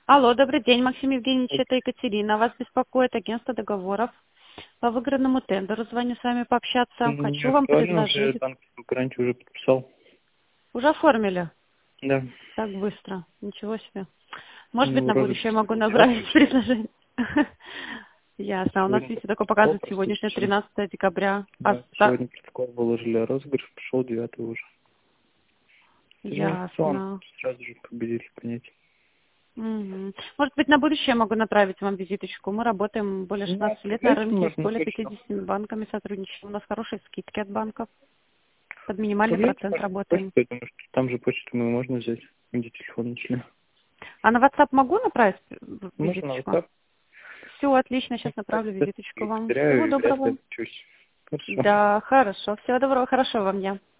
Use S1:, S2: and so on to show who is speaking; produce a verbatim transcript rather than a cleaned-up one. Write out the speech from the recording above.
S1: Алло, добрый день, Максим Евгеньевич, это Екатерина. Вас беспокоит агентство договоров по выигранному тендеру. Звоню с вами пообщаться.
S2: Ну, не
S1: Хочу вам
S2: актуально, уже
S1: предложить.
S2: банковскую гарантию уже подписал.
S1: Уже оформили?
S2: Да.
S1: Так быстро. Ничего себе. Может быть,
S2: Ну,
S1: на
S2: розыгрыш
S1: будущее могу
S2: начался
S1: направить
S2: еще.
S1: предложение. Ясно. У нас
S2: Сегодня
S1: видите, такой
S2: протокол
S1: показывает сегодняшнее
S2: пришли.
S1: тринадцатое декабря. А,
S2: Да,
S1: та-
S2: сегодня протокол выложили, а розыгрыш пошел девятого уже. Это же инвестиционно.
S1: Ясно.
S2: Сразу же победитель понять.
S1: Мгм. Может быть, на будущее могу направить вам визиточку. Мы работаем более
S2: Ну,
S1: шестнадцати лет на
S2: отправляйте,
S1: рынке, с
S2: можно
S1: более
S2: точно.
S1: пятидесятью банками сотрудничаем. У нас хорошие скидки от банков. Под минимальный
S2: Отправляйте,
S1: процент
S2: можно
S1: работаем.
S2: почту, потому что там же почту мы можно взять, где телефон нашли.
S1: А на WhatsApp могу направить в-
S2: Можно на
S1: визиточку?
S2: WhatsApp.
S1: Все, отлично, сейчас
S2: Так,
S1: направлю
S2: я
S1: визиточку вам. Всего
S2: потеряю и вряд ли
S1: доброго.
S2: отпущусь. Хорошо.
S1: Да, хорошо. Всего доброго, хорошего вам дня.